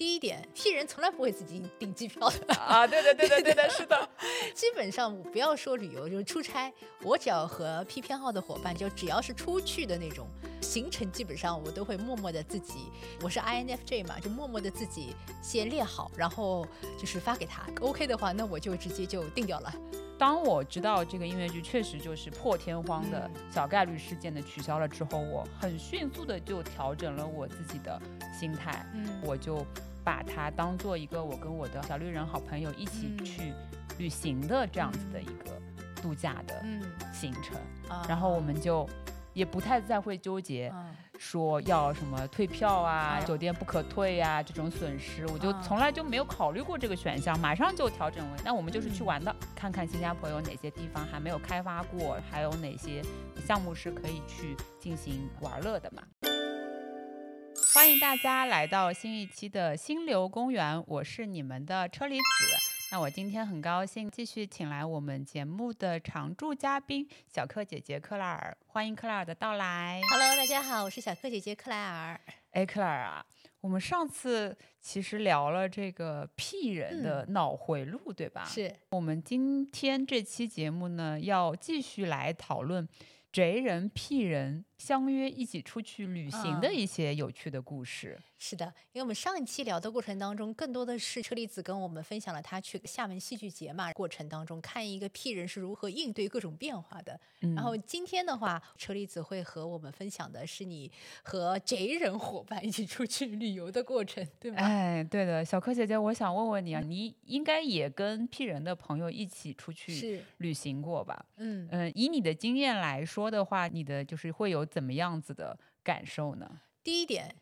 第一点，P人从来不会自己订机票的啊，对的，是的。 基本上不要说旅游，就是出差，我只要和 P 偏好的伙伴，就只要是出去的那种行程，基本上我都会默默的自己，我是 INFJ 嘛，就默默的自己先列好，然后就是发给他 ，OK 的话，那我就直接就定掉了。 当我知道这个音乐剧确实就是破天荒的小概率事件的取消了之后，我很迅速的就调整了我自己的心态，我就把它当做一个我跟我的小绿人好朋友一起去旅行的这样子的一个度假的行程，然后我们就也不太再会纠结说要什么退票啊，酒店不可退啊这种损失，我就从来就没有考虑过这个选项，马上就调整为那我们就是去玩的，看看新加坡有哪些地方还没有开发过，还有哪些项目是可以去进行玩乐的嘛。欢迎大家来到新一期的心流公园，我是你们的车厘子。那我今天很高兴继续请来我们节目的常驻嘉宾小克姐姐克莱尔，欢迎克莱尔的到来。 Hello， 大家好，我是小克姐姐克莱尔。 克莱尔啊，我们上次其实聊了这个 P 人的脑回路，对吧？ 是。 我们今天这期节目呢，要继续来讨论 J 人 P 人相约一起出去旅行的一些有趣的故事。 是的，因为我们上一期聊的过程当中，更多的是车厘子跟我们分享了他去厦门戏剧节嘛过程当中，看一个 P 人是如何应对各种变化的。然后今天的话，车厘子会和我们分享的是你和 J 人伙伴一起出去旅游的过程，对吗？ 哎，对的，小柯姐姐，我想问问你啊，你应该也跟 P 人的朋友一起出去旅行过吧？以你的经验来说的话，你的就是会有怎么样子的感受呢？ 第一点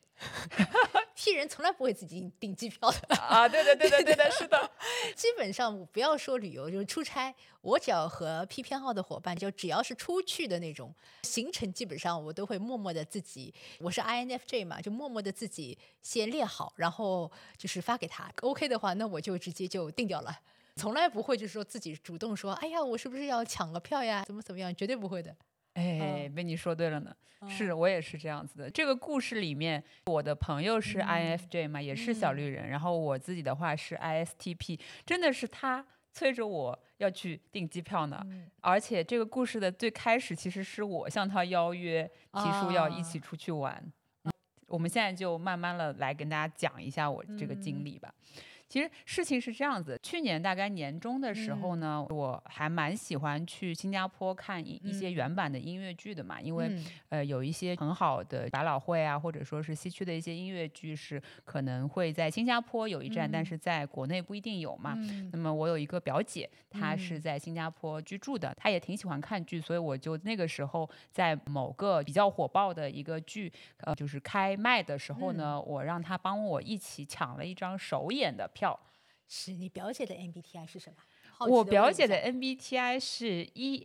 P 人从来不会自己订机票的啊，对的，是的。 基本上不要说旅游，就是出差，我只要和 P 偏好的伙伴，就只要是出去的那种行程，基本上我都会默默的自己，我是 INFJ 嘛，就默默的自己先列好，然后就是发给他 OK 的话，那我就直接就定掉了，从来不会就是说自己主动说哎呀我是不是要抢个票呀，怎么样，绝对不会的。 被你说对了呢。是我也是这样子的。这个故事里面我的朋友是 INFJ 嘛，也是小绿人，然后我自己的话是 ISTP， 真的是他催着我要去订机票呢。而且这个故事的最开始其实是我向他邀约提出要一起出去玩。我们现在就慢慢的来跟大家讲一下我这个经历吧。其实事情是这样子，去年大概年中的时候呢，我还蛮喜欢去新加坡看一些原版的音乐剧的嘛，因为有一些很好的百老汇啊，或者说是西区的一些音乐剧是可能会在新加坡有一站，但是在国内不一定有嘛。那么我有一个表姐，她是在新加坡居住的，她也挺喜欢看剧，所以我就那个时候在某个比较火爆的一个剧就是开卖的时候呢，我让她帮我一起抢了一张首演的票。 是你表姐的 MBTI 是什么？ 我表姐的 MBTI 是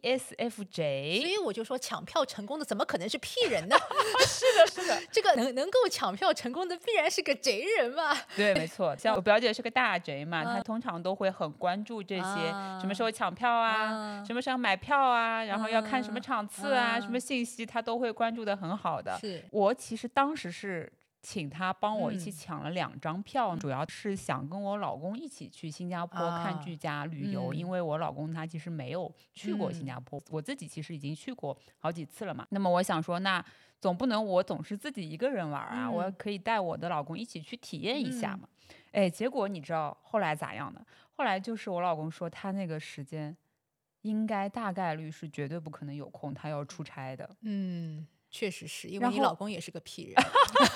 ESFJ， 所以我就说抢票成功的怎么可能是 P 人呢？ 是的， 这个能够抢票成功的必然是个 J 人嘛。 对，没错，像我表姐是个大 J 嘛，她通常都会很关注这些什么时候抢票啊，什么时候买票啊，然后要看什么场次啊，什么信息她都会关注的很好的。我其实当时是请他帮我一起抢了2张票，主要是想跟我老公一起去新加坡看剧加旅游，因为我老公他其实没有去过新加坡，我自己其实已经去过好几次了嘛。那么我想说，那总不能我总是自己一个人玩啊，我可以带我的老公一起去体验一下嘛。结果你知道后来咋样呢？后来就是我老公说他那个时间应该大概率是绝对不可能有空，他要出差的。 确实是因为你老公也是个 P 人。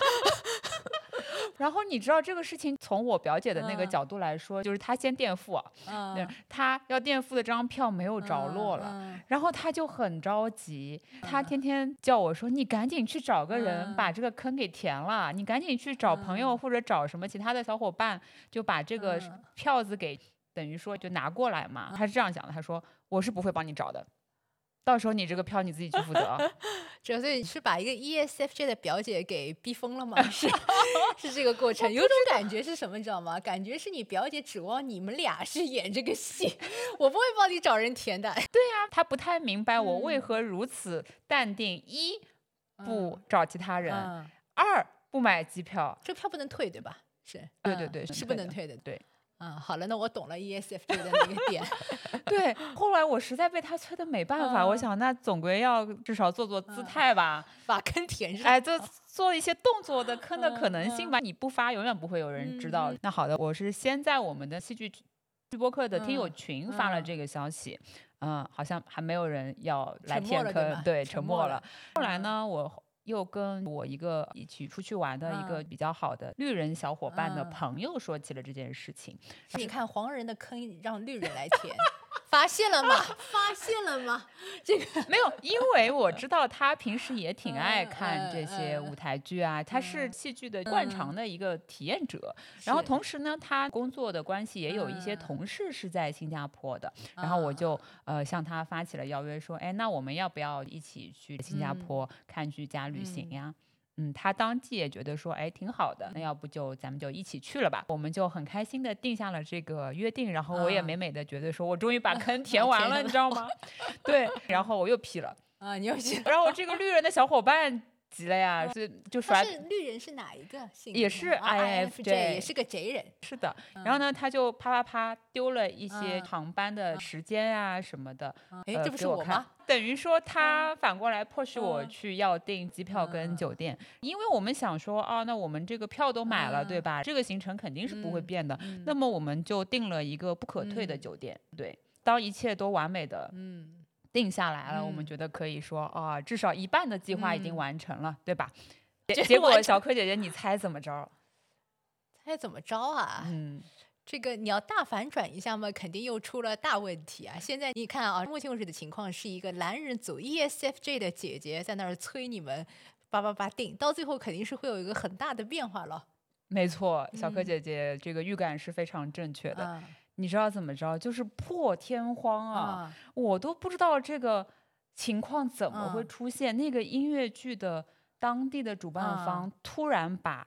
然后你知道这个事情从我表姐的那个角度来说，就是她先垫付她要垫付的这张票没有着落了，然后她就很着急，她天天叫我说你赶紧去找个人把这个坑给填了，你赶紧去找朋友或者找什么其他的小伙伴，就把这个票子给等于说就拿过来嘛。她是这样讲的，她说我是不会帮你找的，到时候你这个票你自己去负责。 所以你是把一个 ESFJ 的表姐给逼疯了吗？是这个过程。有种感觉是什么你知道吗？感觉是你表姐指望你们俩是演这个戏，我不会帮你找人填的。 对啊，她不太明白我为何如此淡定，一不找其他人，二不买机票。 这票不能退对吧？ 是， 对， 是不能退的。 对。 好了，那我懂了 ESFJ 的那个点。 对，后来我实在被他催的没办法，我想那总归要至少做姿态吧， 把坑填上。 哎，做一些动作的坑的可能性吧，你不发永远不会有人知道。那好的，我是先在我们的戏剧播客的听友群发了这个消息，好像还没有人要来填坑，对，沉默了。后来呢，我又跟我一个一起出去玩的一个比较好的绿人小伙伴的朋友说起了这件事情。 你看黄人的坑让绿人来填。发现了吗？发现了吗？这个没有，因为我知道他平时也挺爱看这些舞台剧啊，他是戏剧的惯常的一个体验者。然后同时呢，他工作的关系也有一些同事是在新加坡的。然后我就向他发起了邀约，说，哎，那我们要不要一起去新加坡看剧加旅行呀？他当即也觉得说，哎，挺好的，那要不咱们就一起去了吧。我们就很开心的定下了这个约定，然后我也美美的觉得说，我终于把坑填完了，你知道吗？对，然后我又批了你又批了。 然后这个绿人的小伙伴急了呀，就甩。 是绿人是哪一个性格？ 也是 INFJ， 也是个贼人。 是的，然后呢，他就啪丢了一些航班的时间啊什么的， 这不是我吗？ 等于说他反过来迫使我去要订机票跟酒店，因为我们想说，那我们这个票都买了，对吧？这个行程肯定是不会变的，那么我们就订了一个不可退的酒店。对，当一切都完美的定下来了，我们觉得可以说至少一半的计划已经完成了，对吧？结果小柯姐姐，你猜怎么着？ 猜怎么着啊？这个你要大反转一下嘛，肯定又出了大问题啊！现在你看啊，目前为止的情况是一个蓝人组 ESFJ 的姐姐在那儿催你们叭定，到最后肯定是会有一个很大的变化了。 没错，小柯姐姐这个预感是非常正确的。你知道怎么着？就是破天荒啊，我都不知道这个情况怎么会出现。那个音乐剧的当地的主办方突然把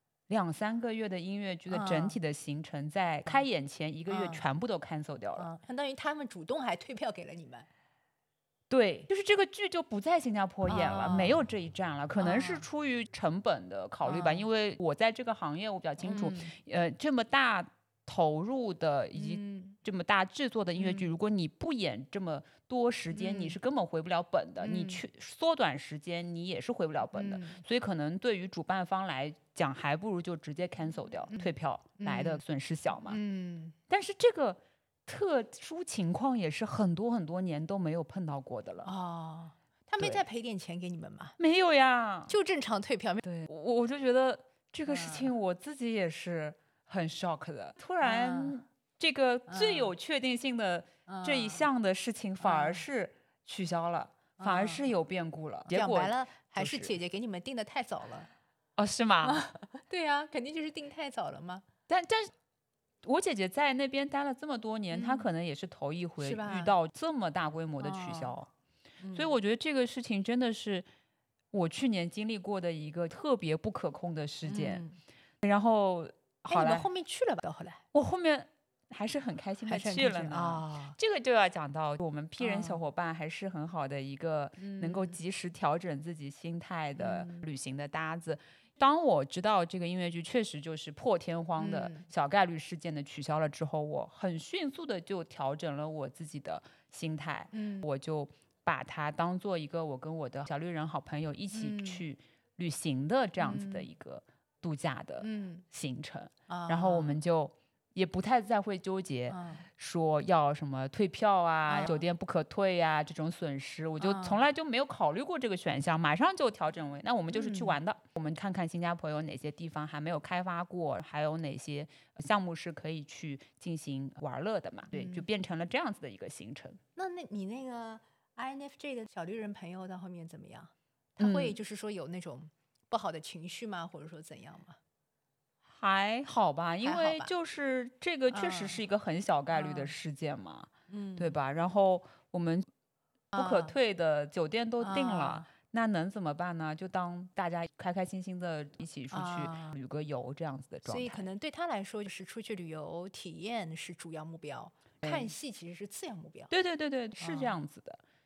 2-3个月的音乐剧的整体的行程在开演前1个月全部都 cancel 掉了， 相当于他们主动还退票给了你们。 对，就是这个剧就不在新加坡演了，没有这一站了，可能是出于成本的考虑吧，因为我在这个行业我比较清楚，这么大投入的以及这么大制作的音乐剧，如果你不演这么多时间，你是根本回不了本的，你去缩短时间你也是回不了本的，所以可能对于主办方来讲，还不如就直接 cancel 掉，退票来的损失小嘛。但是这个特殊情况也是很多年都没有碰到过的了。 他没再赔点钱给你们吗？ 没有呀， 就正常退票。 对，我就觉得这个事情我自己也是很 shock 的，突然这个最有确定性的这一项的事情反而是取消了，反而是有变故了。结果讲白了，还是姐姐给你们定的太早了。 是吗？ 对啊，肯定就是定太早了嘛。 但我姐姐在那边待了这么多年，她可能也是头一回遇到这么大规模的取消，所以我觉得这个事情真的是我去年经历过的一个特别不可控的事件。然后好了， 你们后面去了吧？到后来， 我后面还是很开心的去了呢。这个就要讲到我们 P 人小伙伴还是很好的一个能够及时调整自己心态的旅行的搭子。当我知道这个音乐剧确实就是破天荒的小概率事件的取消了之后，我很迅速的就调整了我自己的心态。我就把它当做一个我跟我的小绿人好朋友一起去旅行的这样子的一个度假的行程。然后我们就也不太再会纠结说要什么退票啊、酒店不可退啊这种损失，我就从来就没有考虑过这个选项，马上就调整为那我们就是去玩的。我们看看新加坡有哪些地方还没有开发过，还有哪些项目是可以去进行玩乐的嘛。对，就变成了这样子的一个行程。 那你那个 INFJ 的小绿人朋友到后面怎么样？他会就是说有那种不好的情绪吗？或者说怎样吗？ 还好吧，因为就是这个确实是一个很小概率的事件嘛，对吧？然后我们不可退的酒店都定了，那能怎么办呢？就当大家开开心心的一起出去旅个游这样子的状态。 所以可能对他来说，就是出去旅游体验是主要目标，看戏其实是次要目标。 对，是这样子的。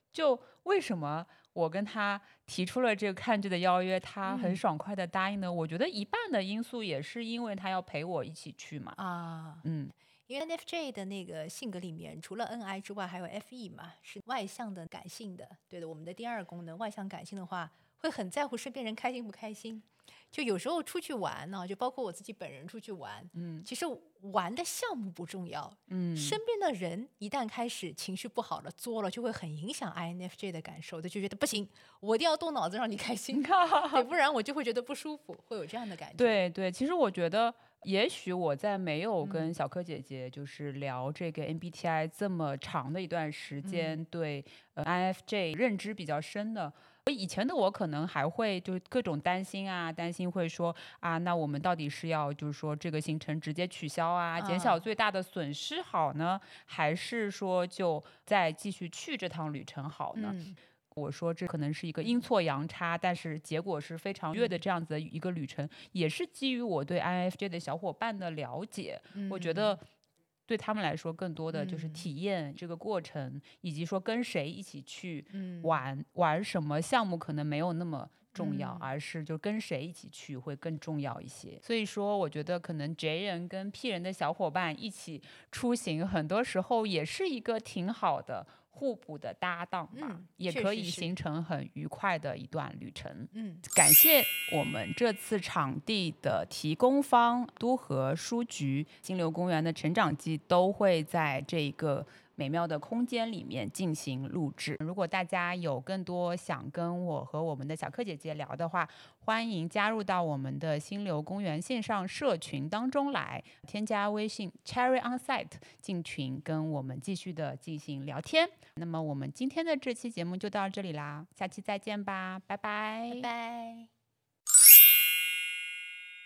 就为什么我跟他提出了这个看剧的邀约，他很嗯爽快的答应呢？我觉得一半的因素也是因为他要陪我一起去嘛。 啊。 嗯因为 NFJ 的那个性格里面，除了 NI 之外，还有 FE 嘛，是外向的、感性的。对的，我们的第二功能，外向感性的话，会很在乎身边人开心不开心。就有时候出去玩呢，就包括我自己本人出去玩， 嗯其实玩的项目不重要， 嗯， 身边的人一旦开始情绪不好了、作了，就会很影响 INFJ 的感受的，就觉得不行，我一定要动脑子让你开心，对，不然我就会觉得不舒服，会有这样的感觉。 对对，其实我觉得，也许我在没有跟嗯小柯姐姐就是聊这个 MBTI 这么长的一段时间，对INFJ 认知比较深的。以前的我可能还会就各种担心啊，担心会说啊，那我们到底是要就是说这个行程直接取消啊，减小最大的损失好呢，还是说就再继续去这趟旅程好呢？ 嗯我说这可能是一个阴错阳差，但是结果是非常愉悦的这样子的一个旅程，也是基于我对 INFJ 的小伙伴的了解，我觉得对他们来说更多的就是体验这个过程，以及说跟谁一起去玩什么项目可能没有那么重要，而是就跟谁一起去会更重要一些。所以说我觉得可能 J 人跟 P 人的小伙伴一起出行，很多时候也是一个挺好的互补的搭档吧，也可以形成很愉快的一段旅程。感谢我们这次场地的提供方都和书局、金流公园的成长记都会在这个美妙的空间里面进行录制。如果大家有更多想跟我和我们的小柯姐姐聊的话，欢迎加入到我们的心流公园线上社群当中来，添加微信 Cherry On Site 进群，跟我们继续的进行聊天。那么我们今天的这期节目就到这里啦，下期再见吧，拜拜。 拜拜。